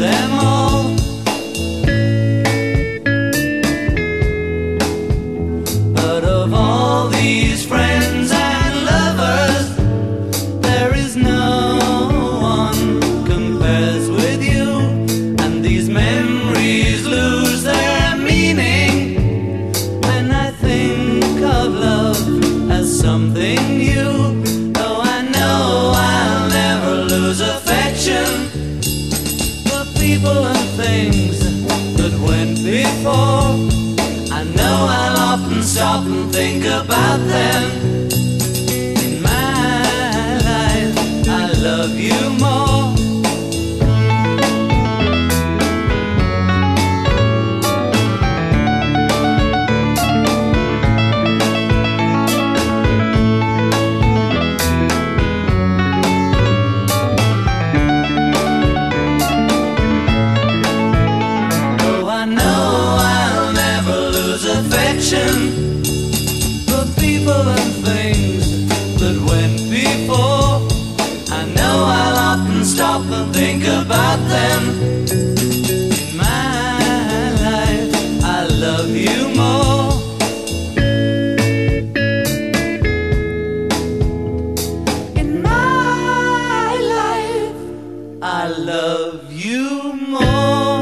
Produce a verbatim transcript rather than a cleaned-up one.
them all. But of all these friends and lovers, there is no one compares with you. And these memories lose their meaning when I think of love as something new. Though I know I'll never lose affection for people and things that went before. I know I'll often stop and think about them. In my life, I love you more. Affection for people and things that went before. I know I'll often stop and think about them. In my life, I love you more. In my life, I love you more.